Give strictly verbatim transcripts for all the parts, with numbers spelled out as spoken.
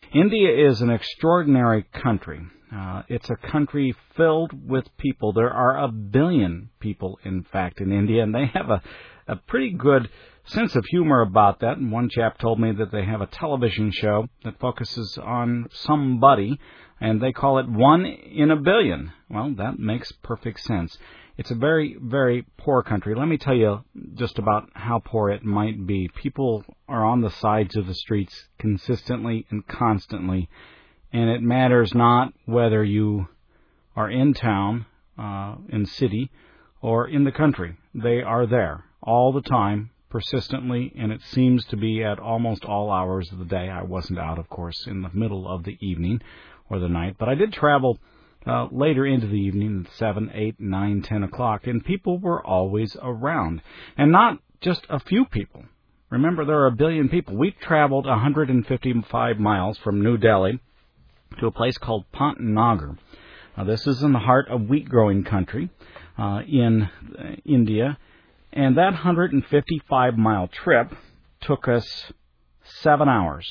India is an extraordinary country. Uh, it's a country filled with people. There are a billion people, in fact, in India, and they have a, a pretty good sense of humor about that. And one chap told me that they have a television show that focuses on somebody, and they call it One in a Billion. Well, that makes perfect sense. It's a very, very poor country. Let me tell you just about how poor it might be. People are on the sides of the streets consistently and constantly, and it matters not whether you are in town, uh, in city, or in the country. They are there all the time, persistently, and it seems to be at almost all hours of the day. I wasn't out, of course, in the middle of the evening or the night, but I did travel Uh, later into the evening, at seven, eight, nine, ten o'clock, and people were always around. And not just a few people. Remember, there are a billion people. We traveled one hundred fifty-five miles from New Delhi to a place called Pantnagar. Now, this is in the heart of wheat-growing country uh, in uh, India, and that one hundred fifty-five mile trip took us seven hours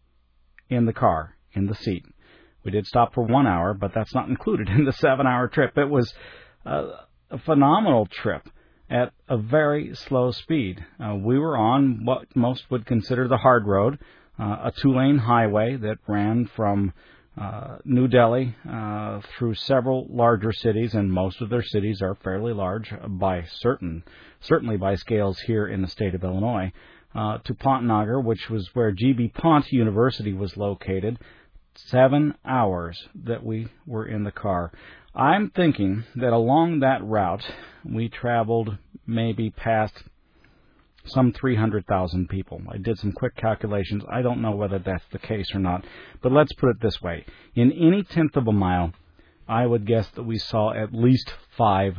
in the car, in the seat. We did stop for one hour, but that's not included in the seven-hour trip. It was uh, a phenomenal trip at a very slow speed. Uh, we were on what most would consider the hard road, uh, a two-lane highway that ran from uh, New Delhi uh, through several larger cities, and most of their cities are fairly large by certain, certainly by scales here in the state of Illinois, uh, to Pantnagar, which was where G B Pant University was located. Seven hours that we were in the car. I'm thinking that along that route, we traveled maybe past some three hundred thousand people. I did some quick calculations. I don't know whether that's the case or not, but let's put it this way. In any tenth of a mile, I would guess that we saw at least five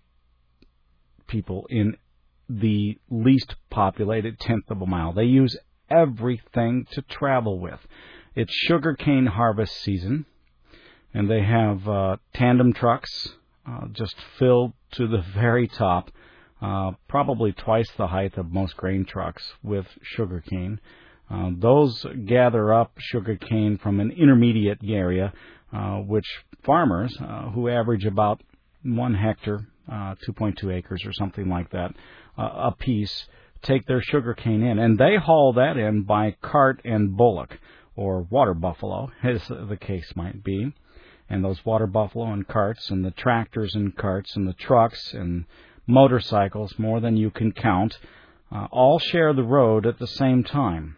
people in the least populated tenth of a mile. They use everything to travel with. It's sugarcane harvest season, and they have uh, tandem trucks uh, just filled to the very top, uh, probably twice the height of most grain trucks with sugarcane. Uh, those gather up sugarcane from an intermediate area, uh, which farmers, uh, who average about one hectare, uh, two point two acres or something like that, uh, a piece, take their sugarcane in, and they haul that in by cart and bullock, or water buffalo, as the case might be. And those water buffalo and carts, and the tractors and carts, and the trucks and motorcycles, more than you can count, uh, all share the road at the same time.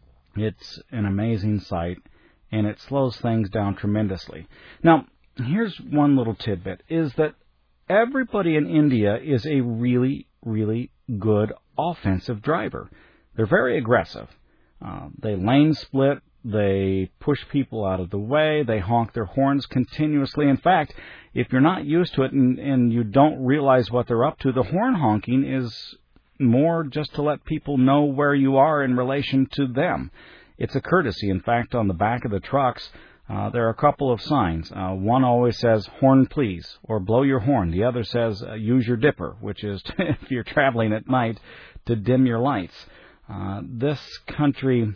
It's an amazing sight, and it slows things down tremendously. Now, here's one little tidbit, is that everybody in India is a really, really good offensive driver. They're very aggressive. Uh, they lane split. They push people out of the way. They honk their horns continuously. In fact, if you're not used to it and, and you don't realize what they're up to, the horn honking is more just to let people know where you are in relation to them. It's a courtesy. In fact, on the back of the trucks, uh, there are a couple of signs. Uh, one always says, "Horn please," or "Blow your horn." The other says, uh, "Use your dipper," which is, if you're traveling at night, to dim your lights. Uh, this country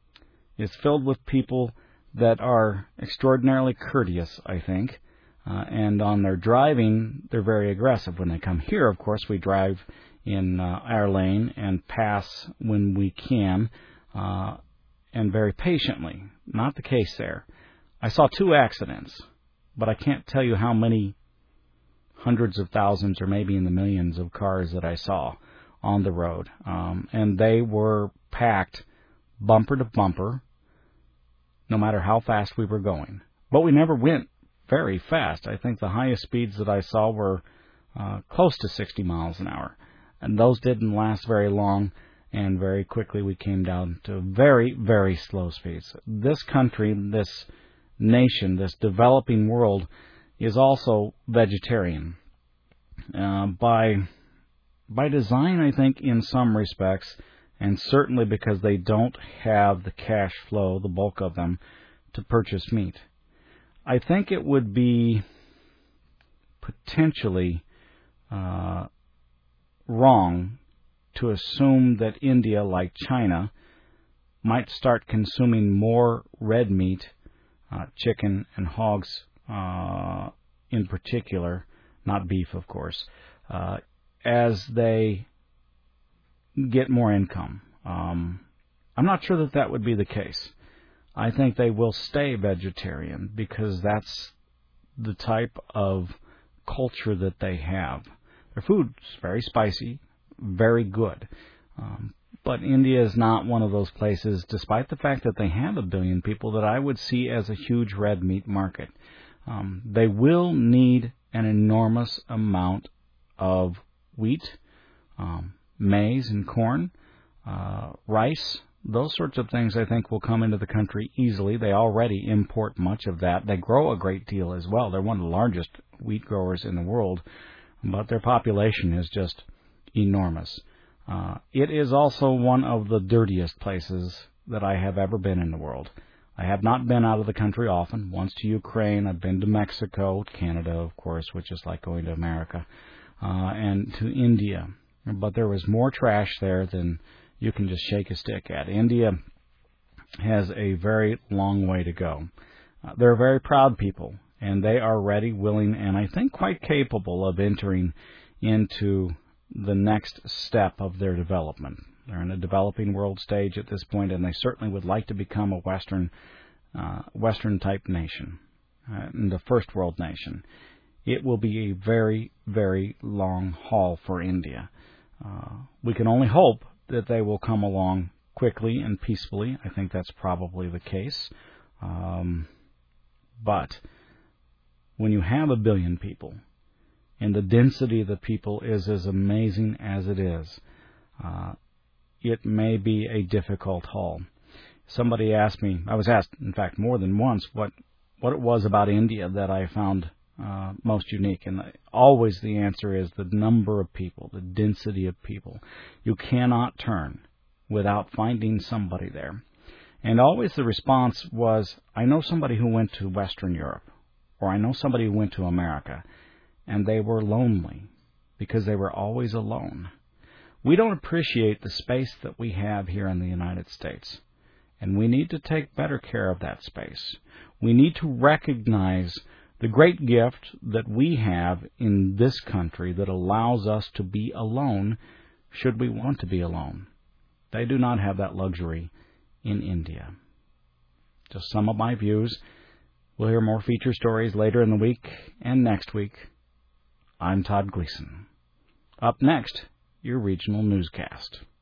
is filled with people that are extraordinarily courteous, I think. Uh, and on their driving, they're very aggressive. When they come here, of course, we drive in uh, our lane and pass when we can, uh, and very patiently. Not the case there. I saw two accidents, but I can't tell you how many hundreds of thousands or maybe in the millions of cars that I saw on the road. Um, and they were packed bumper to bumper, no matter how fast we were going. But we never went very fast. I think the highest speeds that I saw were uh, close to sixty miles an hour. And those didn't last very long, and very quickly we came down to very, very slow speeds. This country, this nation, this developing world is also vegetarian. Uh, by, by design, I think, in some respects, and certainly because they don't have the cash flow, the bulk of them, to purchase meat. I think it would be potentially uh, wrong to assume that India, like China, might start consuming more red meat, uh, chicken and hogs uh, in particular, not beef, of course, uh, as they get more income. Um, I'm not sure that that would be the case. I think they will stay vegetarian because that's the type of culture that they have. Their food's very spicy, very good. Um, but India is not one of those places, despite the fact that they have a billion people, that I would see as a huge red meat market. Um, they will need an enormous amount of wheat, um, maize and corn, uh, rice. Those sorts of things, I think, will come into the country easily. They already import much of that. They grow a great deal as well. They're one of the largest wheat growers in the world, but their population is just enormous. Uh, it is also one of the dirtiest places that I have ever been in the world. I have not been out of the country often. Once to Ukraine, I've been to Mexico, Canada, of course, which is like going to America, uh, and to India. But there was more trash there than you can just shake a stick at. India has a very long way to go. Uh, they're a very proud people, and they are ready, willing, and I think quite capable of entering into the next step of their development. They're in a developing world stage at this point, and they certainly would like to become a Western, uh, Western-type nation, uh, and the first world nation. It will be a very, very long haul for India. Uh, we can only hope that they will come along quickly and peacefully. I think that's probably the case. Um, but when you have a billion people, and the density of the people is as amazing as it is, uh, it may be a difficult haul. Somebody asked me, I was asked, in fact, more than once, what, what it was about India that I found uh, most unique. And always the answer is the number of people, the density of people. You cannot turn without finding somebody there. And always the response was, I know somebody who went to Western Europe, or I know somebody who went to America, and they were lonely because they were always alone. We don't appreciate the space that we have here in the United States, and we need to take better care of that space. We need to recognize the great gift that we have in this country that allows us to be alone should we want to be alone. They do not have that luxury in India. Just some of my views. We'll hear more feature stories later in the week and next week. I'm Todd Gleason. Up next, your regional newscast.